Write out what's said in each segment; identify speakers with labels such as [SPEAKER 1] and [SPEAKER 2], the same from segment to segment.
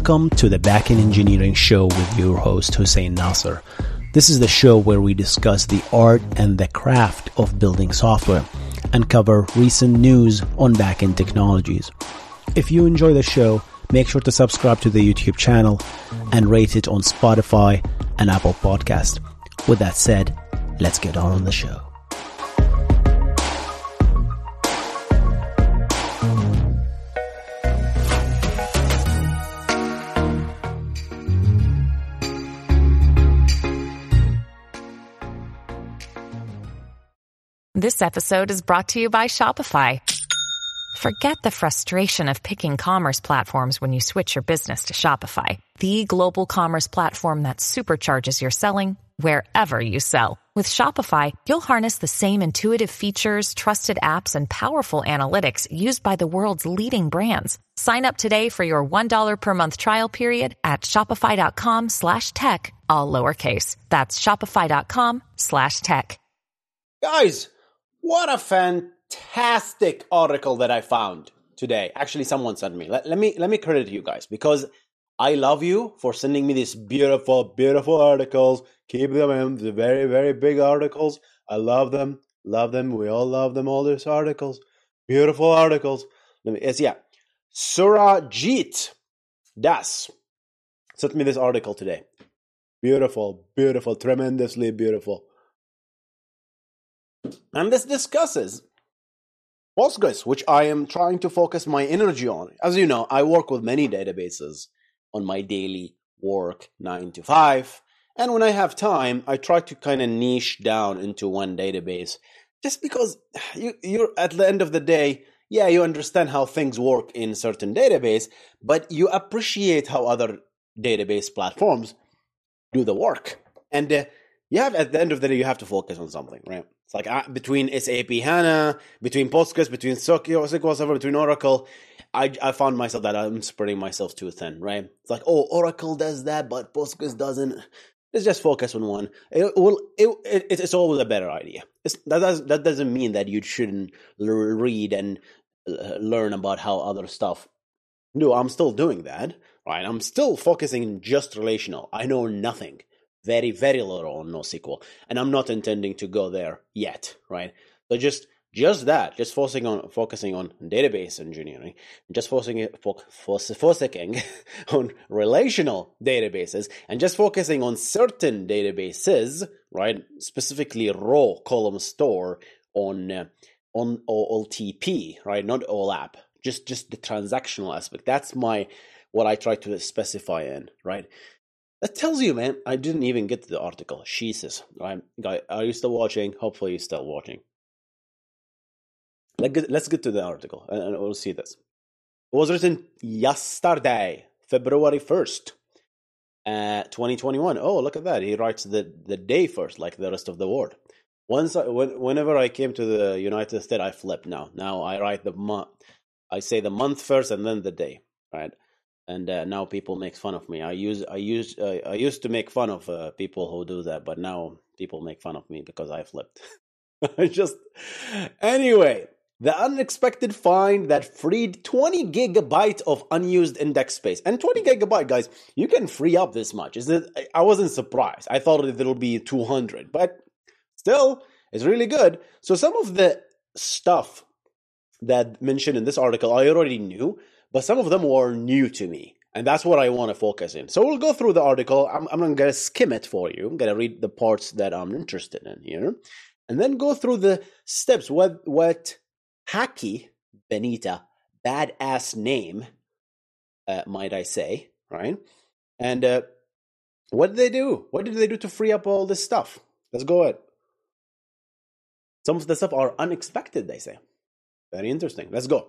[SPEAKER 1] Welcome to the Backend Engineering Show with your host Hussein Nasser. This is the show where we discuss the art and the craft of building software and cover recent news on backend technologies. If you enjoy the show, make sure to subscribe to the YouTube channel and rate it on Spotify and Apple Podcast. With that said, let's get on the show.
[SPEAKER 2] This episode is brought to you by Shopify. Forget the frustration of picking commerce platforms when you switch your business to Shopify, the global commerce platform that supercharges your selling wherever you sell. With Shopify, you'll harness the same intuitive features, trusted apps, and powerful analytics used by the world's leading brands. Sign up today for your $1 per month trial period at shopify.com/tech, all lowercase. That's shopify.com/tech.
[SPEAKER 3] Guys, what a fantastic article that I found today. Actually, someone sent me. Let me credit you guys, because I love you for sending me these beautiful, beautiful articles. Keep them in. The very, very big articles. I love them. Love them. We all love them, all these articles. Beautiful articles. Surajit Das sent me this article today. Beautiful, beautiful, tremendously beautiful. And this discusses Postgres, which I am trying to focus my energy on. As you know, I work with many databases on my daily work, 9 to 5. And when I have time, I try to kind of niche down into one database. Just because you're at the end of the day, yeah, you understand how things work in certain database, but you appreciate how other database platforms do the work. And you have, at the end of the day, you have to focus on something, right? It's like between SAP HANA, between Postgres, between SQL Server, between Oracle, I found myself that I'm spreading myself too thin, right? It's like, oh, Oracle does that, but Postgres doesn't. Let's just focus on one. It's always a better idea. That doesn't mean that you shouldn't read and learn about how other stuff do. I'm still doing that, right? I'm still focusing just relational. I know nothing. Very, very little on NoSQL, and I'm not intending to go there yet, right? So just focusing on database engineering, just focusing on relational databases, and just focusing on certain databases, right? Specifically, raw column store on OLTP, right? Not OLAP, just the transactional aspect. That's what I try to specify in, right? That tells you, man, I didn't even get to the article. Jesus, right? Guy, are you still watching? Hopefully you're still watching. Let's get to the article, and we'll see this. It was written yesterday, February 1st, 2021. Oh, look at that. He writes the day first, like the rest of the world. Whenever I came to the United States, I flipped now. Now I write the month. I say the month first and then the day, right? And now people make fun of me. I used to make fun of people who do that, but now people make fun of me because I flipped. Anyway, the unexpected find that freed 20 gigabyte of unused index space. And 20 gigabyte, guys, you can free up this much. I wasn't surprised. I thought it'll be 200, but still, it's really good. So some of the stuff that mentioned in this article I already knew, but some of them were new to me, and that's what I want to focus in. So we'll go through the article. I'm going to skim it for you. I'm going to read the parts that I'm interested in here, and then go through the steps. What Hacky Benita, badass name, might I say, right? And what did they do? What did they do to free up all this stuff? Let's go ahead. Some of the stuff are unexpected, they say. Very interesting. Let's go.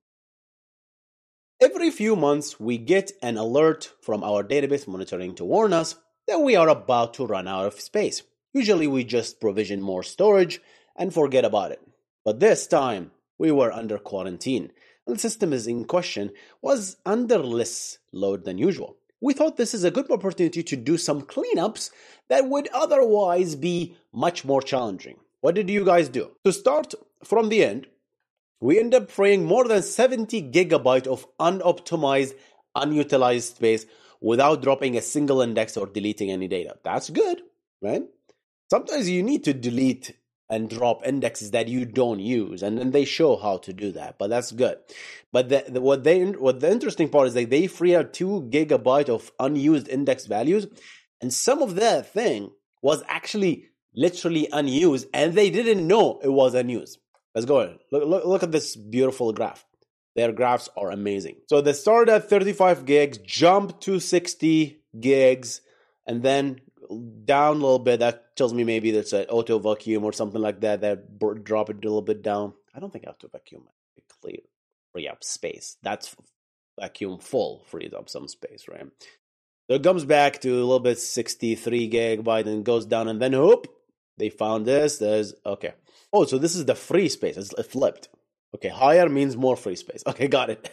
[SPEAKER 3] Every few months, we get an alert from our database monitoring to warn us that we are about to run out of space. Usually, we just provision more storage and forget about it. But this time, we were under quarantine, and the system in question was under less load than usual. We thought this is a good opportunity to do some cleanups that would otherwise be much more challenging. What did you guys do? To start from the end, we end up freeing more than 70 gigabyte of unoptimized unutilized space without dropping a single index or deleting any data. That's good, right? Sometimes you need to delete and drop indexes that you don't use, and then they show how to do that, but that's good. But what the interesting part is that they free out 2 gigabytes of unused index values, and some of that thing was actually literally unused, and they didn't know it was unused. Let's go ahead. Look at this beautiful graph. Their graphs are amazing. So they started at 35 gigs, jumped to 60 gigs, and then down a little bit. That tells me maybe there's an auto vacuum or something like that drop it a little bit down. I don't think auto vacuum might free up space. That's vacuum full frees up some space, right? So it comes back to a little bit 63 gigabyte and goes down, and then whoop, they found this. There's okay. Oh, so this is the free space. It flipped. Okay, higher means more free space. Okay, got it.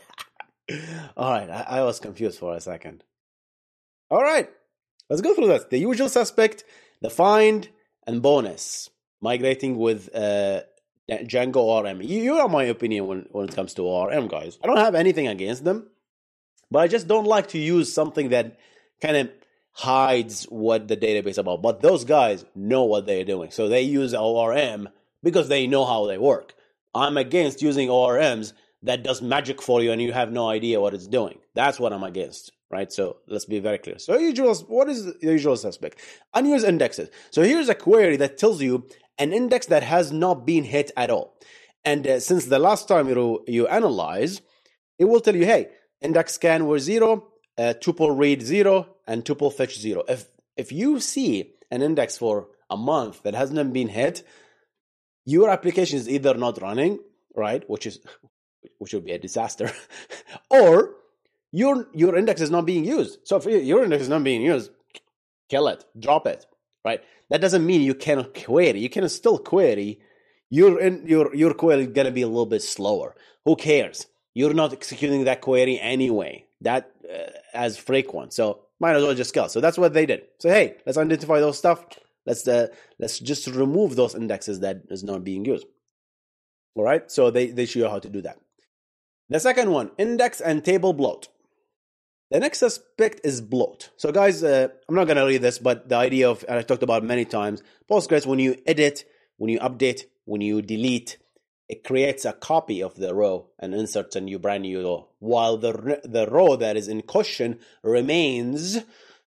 [SPEAKER 3] All right, I was confused for a second. All right, let's go through this. The usual suspect, the find, and bonus. Migrating with Django ORM. You know my opinion when it comes to ORM, guys. I don't have anything against them, but I just don't like to use something that kind of hides what the database is about. But those guys know what they're doing. So they use ORM because they know how they work. I'm against using ORMs that does magic for you and you have no idea what it's doing. That's what I'm against, right? So let's be very clear. So what is the usual suspect? Unused indexes. So here's a query that tells you an index that has not been hit at all. And since the last time you analyze, it will tell you, hey, index scan was 0, tuple read 0, and tuple fetch 0. If you see an index for a month that hasn't been hit, your application is either not running, right, which would be a disaster, or your index is not being used. So if your index is not being used, kill it, drop it, right? That doesn't mean you cannot query. You can still query. Your query is gonna be a little bit slower. Who cares? You're not executing that query anyway. That as frequent, so might as well just kill. So that's what they did. So hey, let's identify those stuff. Let's just remove those indexes that is not being used. All right, so they show you how to do that. The second one, index and table bloat. The next suspect is bloat. So guys, I'm not going to read this, but the idea of, and I talked about it many times, Postgres, when you edit, when you update, when you delete, it creates a copy of the row and inserts a brand new row, while the row that is in question remains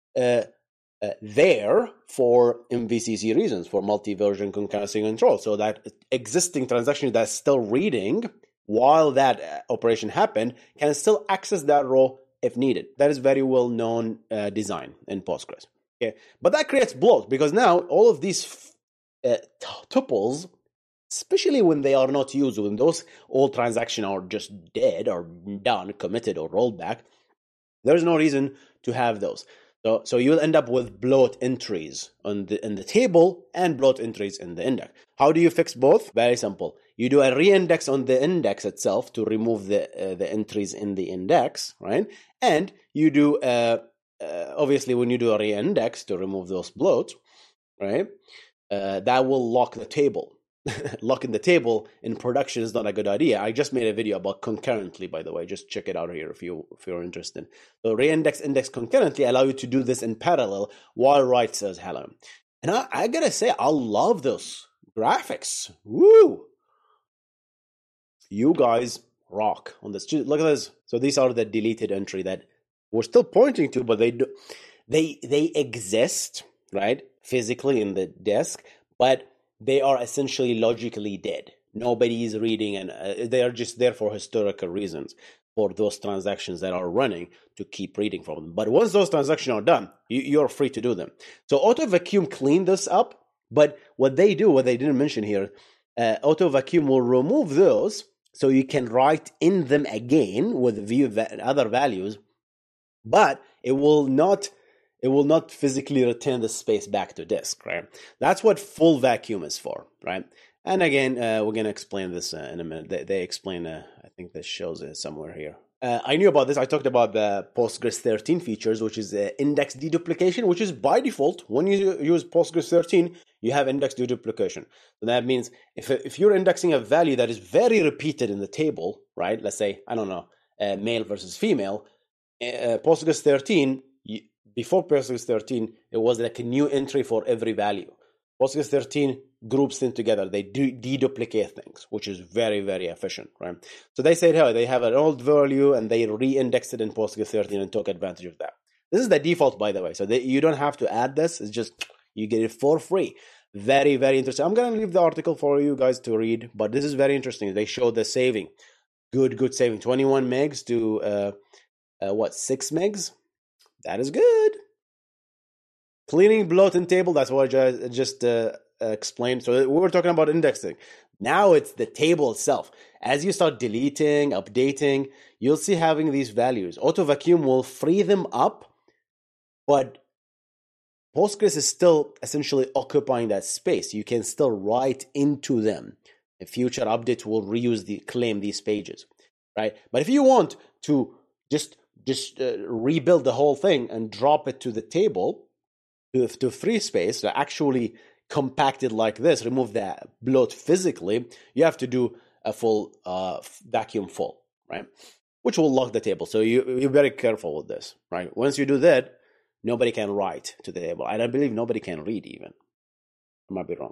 [SPEAKER 3] there for MVCC reasons, for multi-version concurrency control. So that existing transaction that's still reading while that operation happened can still access that row if needed. That is very well known design in Postgres. Okay, but that creates bloat because now all of these tuples, especially when they are not used, when those all transactions are just dead or done, committed or rolled back, there's no reason to have those. So you'll end up with bloat entries in the table and bloat entries in the index. How do you fix both? Very simple. You do a reindex on the index itself to remove the entries in the index, right? And you do obviously when you do a reindex to remove those bloats, right? That will lock the table. Locking the table in production is not a good idea. I just made a video about concurrently, by the way. Just check it out here if you're interested. So reindex, index concurrently allow you to do this in parallel while write says hello. And I gotta say, I love those graphics. Woo! You guys rock on this. Look at this. So these are the deleted entry that we're still pointing to, but they exist, right, physically in the disk, but they are essentially logically dead. Nobody is reading, and they are just there for historical reasons for those transactions that are running to keep reading from them. But once those transactions are done, you're free to do them. So Auto Vacuum cleaned this up, but what they didn't mention here, Auto Vacuum will remove those so you can write in them again with view other values, but it will not physically return the space back to disk, right? That's what full vacuum is for, right? And again, we're going to explain this in a minute. They explain, I think this shows it somewhere here. I knew about this. I talked about the Postgres 13 features, which is index deduplication, which is by default. When you use Postgres 13, you have index deduplication. So that means if you're indexing a value that is very repeated in the table, right? Let's say, I don't know, male versus female, Postgres 13, before Postgres 13, it was like a new entry for every value. Postgres 13 groups them together. They deduplicate things, which is very, very efficient, right? So they said, hey, they have an old value and they re-indexed it in Postgres 13 and took advantage of that. This is the default, by the way. So you don't have to add this. It's just you get it for free. Very, very interesting. I'm going to leave the article for you guys to read, but this is very interesting. They show the saving. Good saving. 21 megs to 6 megs? That is good. Cleaning bloat in table, that's what I just explained. So we were talking about indexing. Now it's the table itself. As you start deleting, updating, you'll see having these values. Auto vacuum will free them up, but Postgres is still essentially occupying that space. You can still write into them. A future update will claim these pages, right? But if you want to just rebuild the whole thing and drop it to the table, to free space, to actually compact it like this, remove that bloat physically, you have to do a full vacuum full, right? Which will lock the table. So you're very careful with this, right? Once you do that, nobody can write to the table. I don't believe nobody can read even. I might be wrong.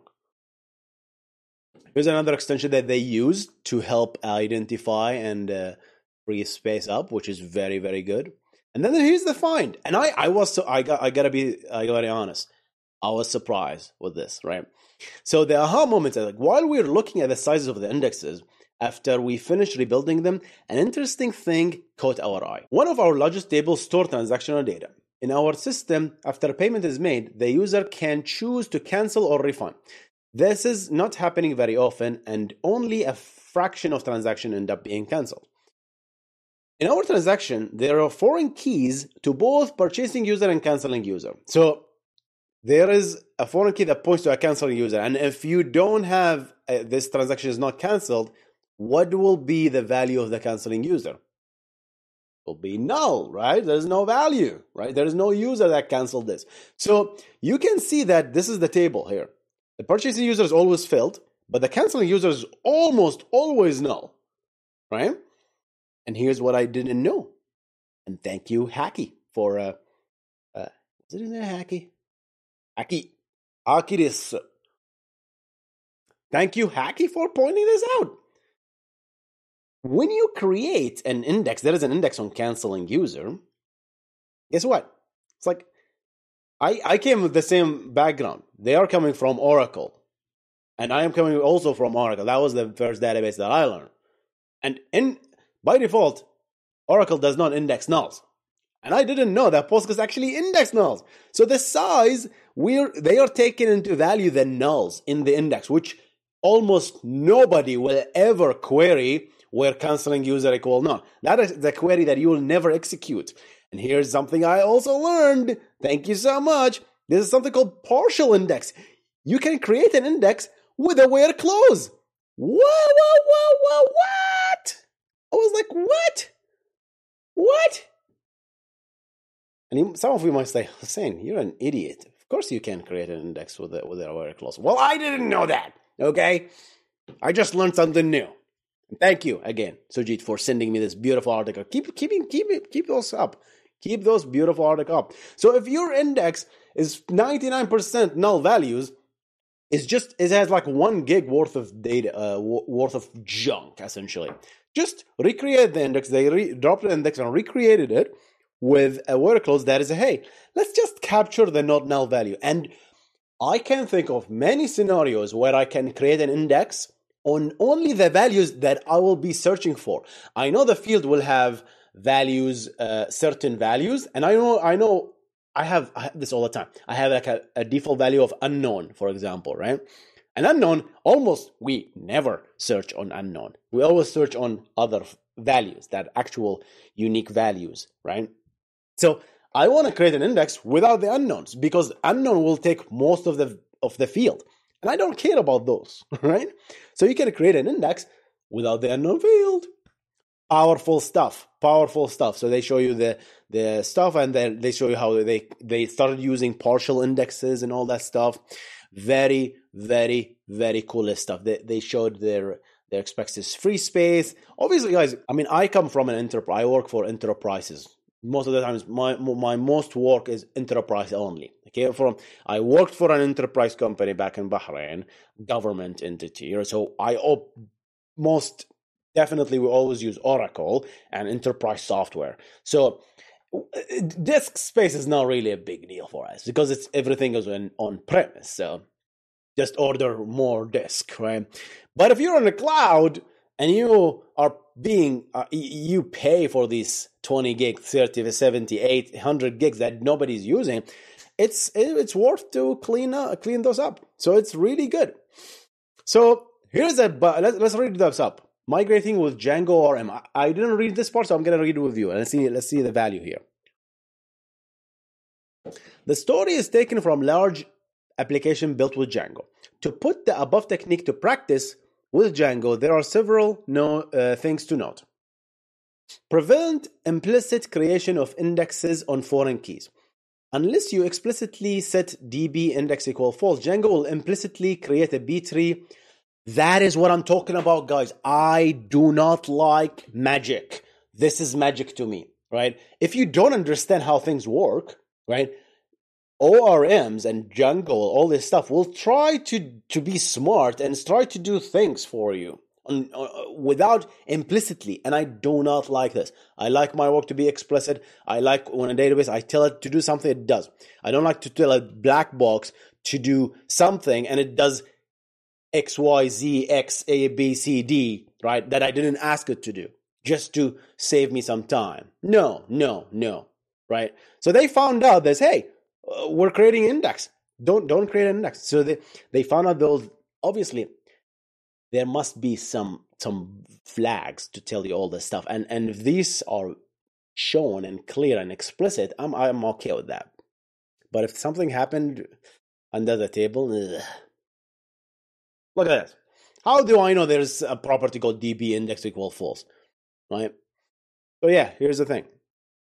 [SPEAKER 3] Here's another extension that they use to help identify and free space up, which is very, very good. And then here's the find. And I gotta be honest. I was surprised with this, right? So the aha moment is like, while we're looking at the sizes of the indexes, after we finished rebuilding them, an interesting thing caught our eye. One of our largest tables stores transactional data. In our system, after a payment is made, the user can choose to cancel or refund. This is not happening very often, and only a fraction of transactions end up being canceled. In our transaction, there are foreign keys to both purchasing user and canceling user. So there is a foreign key that points to a canceling user. And if you don't have this transaction is not canceled, what will be the value of the canceling user? It will be null, right? There's no value, right? There is no user that canceled this. So you can see that this is the table here. The purchasing user is always filled, but the canceling user is almost always null, right? And here's what I didn't know. And thank you, Hacky, for, is it in there, Hacky? Hacky this. Thank you, Hacky, for pointing this out. When you create an index, there is an index on canceling user. Guess what? It's like, I came with the same background. They are coming from Oracle. And I am coming also from Oracle. That was the first database that I learned. And by default, Oracle does not index nulls. And I didn't know that Postgres actually index nulls. So the size, they are taking into value the nulls in the index, which almost nobody will ever query where canceling user equal null. That is the query that you will never execute. And here's something I also learned. Thank you so much. This is something called partial index. You can create an index with a where clause. What? I was like, what? And some of you might say, Hussein, you're an idiot. Of course you can create an index with a where clause. Well, I didn't know that, okay? I just learned something new. Thank you again, Sujit, for sending me this beautiful article. Keep those up. Keep those beautiful articles up. So if your index is 99% null values, it has like 1 gig worth of data, worth of junk, essentially. Just recreate the index. They dropped the index and recreated it with a where clause that is, hey, let's just capture the not null value. And I can think of many scenarios where I can create an index on only the values that I will be searching for. I know the field will have values, certain values, and I know I have this all the time. I have like a default value of unknown, for example, right? An unknown, we never search on unknown. We always search on other values, that actual unique values, right? So I want to create an index without the unknowns because unknown will take most of the field. And I don't care about those, right? So you can create an index without the unknown field. Powerful stuff. So they show you the stuff, and then they show you how they started using partial indexes and all that stuff. Very, very, very cool stuff. They showed their expected free space. Obviously, guys, I mean, I come from an enterprise. I work for enterprises, most of the times my most work is enterprise only. Okay, I worked for an enterprise company back in Bahrain, government entity. So I most definitely will always use Oracle and enterprise software. So disk space is not really a big deal for us because everything is on premise. So just order more disk, right? But if you're on the cloud and you are you pay for these 20 gig, 30, 70, 800 gigs that nobody's using, it's worth to clean those up. So it's really good. So let's read this up. Migrating with Django ORM. I didn't read this part, so I'm going to read it with you. And let's see the value here. The story is taken from large application built with Django. To put the above technique to practice with Django, there are several things to note. Prevent implicit creation of indexes on foreign keys. Unless you explicitly set db index equal false, Django will implicitly create a B tree. That is what I'm talking about, guys. I do not like magic. This is magic to me, right? If you don't understand how things work, right, ORMs and Django, all this stuff, will try to be smart and try to do things for you without implicitly. And I do not like this. I like my work to be explicit. I like when a database, I tell it to do something, it does. I don't like to tell a black box to do something and it does X, Y, Z, X, A, B, C, D, right? That I didn't ask it to do just to save me some time. No, right? So they found out this, hey, we're creating index. Don't create an index. So they found out those, obviously, there must be some flags to tell you all this stuff. And if these are shown and clear and explicit, I'm okay with that. But if something happened under the table, look at this. How do I know there's a property called db index equal false? Right? So yeah, here's the thing.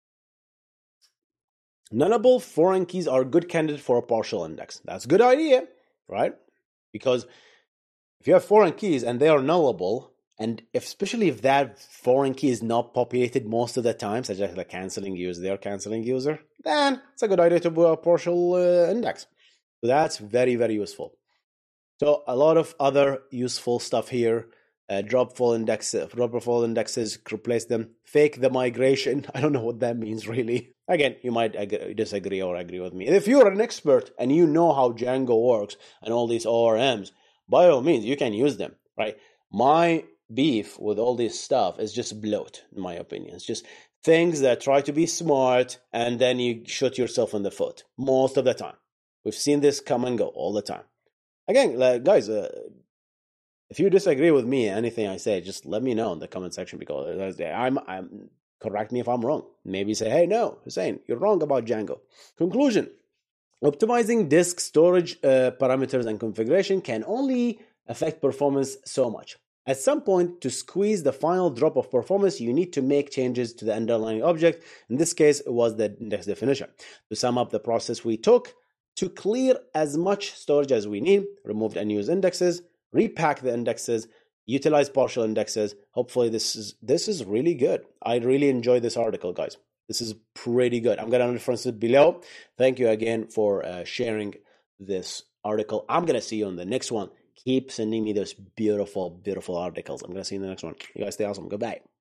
[SPEAKER 3] Nullable foreign keys are a good candidate for a partial index. That's a good idea, right? Because if you have foreign keys and they are nullable, and especially if that foreign key is not populated most of the time, such as the canceling user, then it's a good idea to do a partial index. So that's very, very useful. So a lot of other useful stuff here. Drop full indexes, replace them. Fake the migration. I don't know what that means really. Again, you might disagree or agree with me. If you're an expert and you know how Django works and all these ORMs, by all means, you can use them, right? My beef with all this stuff is just bloat, in my opinion. It's just things that try to be smart and then you shoot yourself in the foot most of the time. We've seen this come and go all the time. Again, guys, if you disagree with me, anything I say, just let me know in the comment section because I'm correct me if I'm wrong. Maybe say, hey, no, Hussein, you're wrong about Django. Conclusion. Optimizing disk storage parameters and configuration can only affect performance so much. At some point, to squeeze the final drop of performance, you need to make changes to the underlying object. In this case, it was the index definition. To sum up the process we took, to clear as much storage as we need, removed unused indexes, repack the indexes, utilize partial indexes. Hopefully this is really good. I really enjoyed this article, guys. This is pretty good. I'm going to reference it below. Thank you again for sharing this article. I'm going to see you on the next one. Keep sending me those beautiful, beautiful articles. I'm going to see you in the next one. You guys stay awesome. Goodbye.